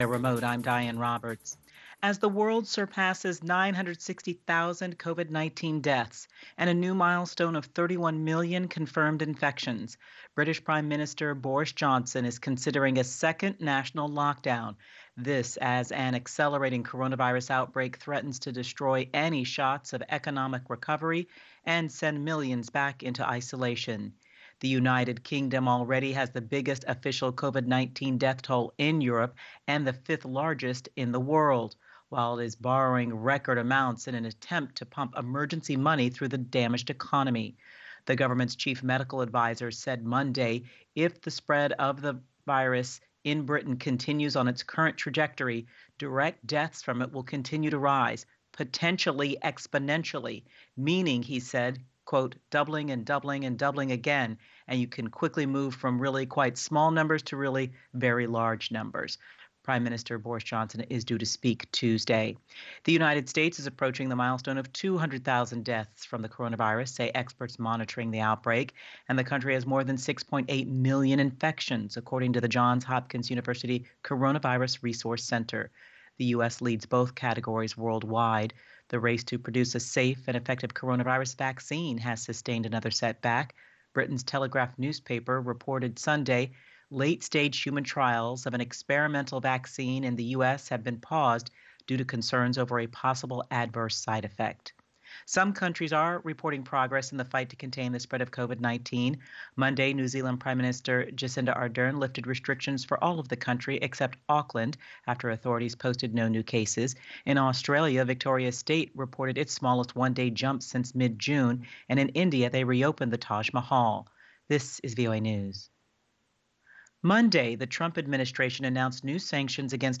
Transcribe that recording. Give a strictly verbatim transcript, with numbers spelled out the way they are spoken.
Remote, I'm Diane Roberts. As the world surpasses nine hundred sixty thousand COVID nineteen deaths and a new milestone of thirty-one million confirmed infections, British Prime Minister Boris Johnson is considering a second national lockdown. This as an accelerating coronavirus outbreak threatens to destroy any shots of economic recovery and send millions back into isolation. The United Kingdom already has the biggest official COVID nineteen death toll in Europe and the fifth largest in the world, while it is borrowing record amounts in an attempt to pump emergency money through the damaged economy. The government's chief medical advisor said Monday if the spread of the virus in Britain continues on its current trajectory, direct deaths from it will continue to rise, potentially exponentially, meaning, he said, quote, doubling and doubling and doubling again, and you can quickly move from really quite small numbers to really very large numbers. Prime Minister Boris Johnson is due to speak Tuesday. The United States is approaching the milestone of two hundred thousand deaths from the coronavirus, say experts monitoring the outbreak, and the country has more than six point eight million infections, according to the Johns Hopkins University Coronavirus Resource Center. The U S leads both categories worldwide. The race to produce a safe and effective coronavirus vaccine has sustained another setback. Britain's Telegraph newspaper reported Sunday late-stage human trials of an experimental vaccine in the U S have been paused due to concerns over a possible adverse side effect. Some countries are reporting progress in the fight to contain the spread of COVID nineteen. Monday, New Zealand Prime Minister Jacinda Ardern lifted restrictions for all of the country except Auckland after authorities posted no new cases. In Australia, Victoria State reported its smallest one-day jump since mid-June, and in India, they reopened the Taj Mahal. This is V O A News. Monday, the Trump administration announced new sanctions against